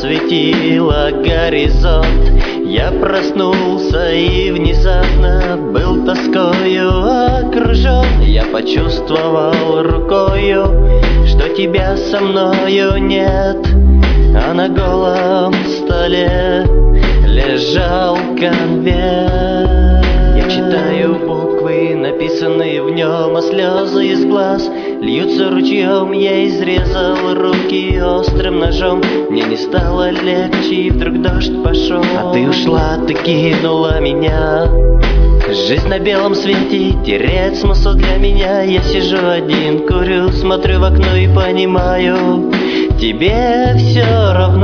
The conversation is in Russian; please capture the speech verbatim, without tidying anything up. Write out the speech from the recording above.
осветила горизонт. Я проснулся и внезапно был тоскою окружен. Я почувствовал рукою, что тебя со мною нет, а на голом столе лежал конверт. Я читаю буквы, написанные в нем, а слезы из глаз льются ручьем. Я изрезал руки острым ножом, мне не стало легче, и вдруг дождь пошел. А ты ушла, ты кинула меня. Жизнь на белом свете теряет смысл для меня. Я сижу один, курю, смотрю в окно и понимаю, тебе все равно.